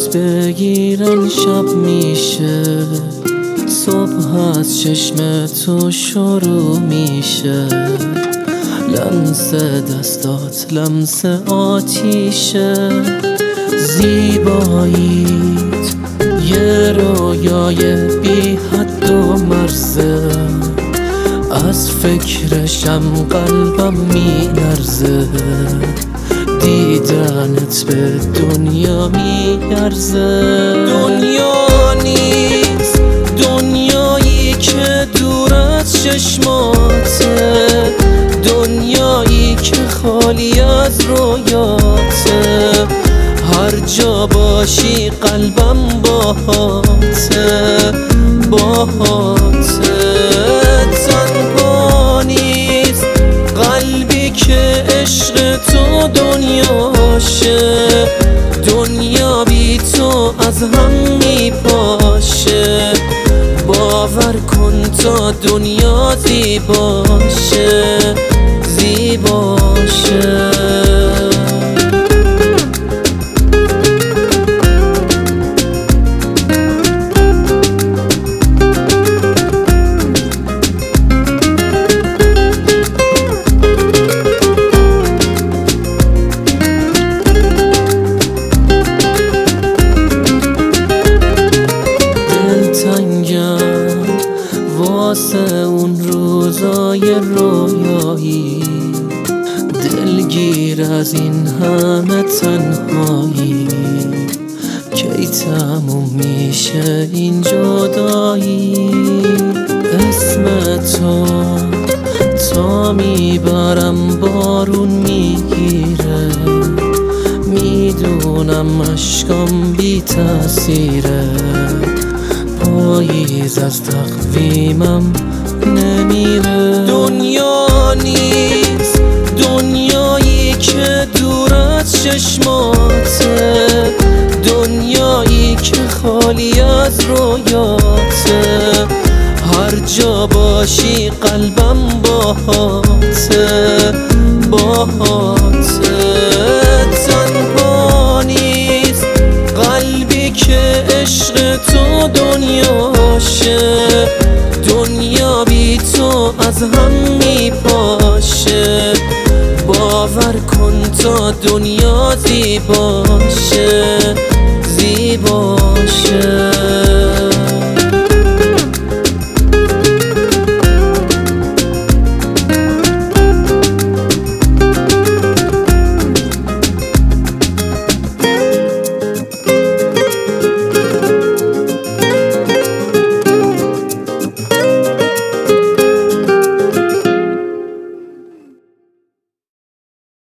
دست بگیرن شب میشه، صبح از چشم تو شروع میشه. لمس دستات لمس آتیشه، زیباییت یه رویای بی حد و مرزه. از فکرشم قلبم میلرزه، دیدنت به دنیا میارزه. دنیا نیست دنیایی که دور از چشماته، دنیایی که خالی از رویاته. هر جا باشی قلبم باهاته، باهاته. تنها نیست قلبی که عشق تو دنیاشه، دنیا بی تو از هم میپاشه. باور کن تا دنیا زیباشه، زیباشه. واسه اون روزای رویایی، دلگیر از این همه تنهایی. کی تموم میشه این جدایی؟ اسم تو تا میبرم بارون میگیره، میدونم اشکام بی تأثیره. پاییز از تقویمم نمیره. دنیا نیست دنیایی که دور از چشماته، دنیایی که خالی از رویاته. هر جا باشی قلبم باهاته، باهاته. تنها نیست قلبی که عشق تو دنیاشه، دنیا بی تو از هم میپاشه. باور کن تا دنیا زیباشه، زیباشه.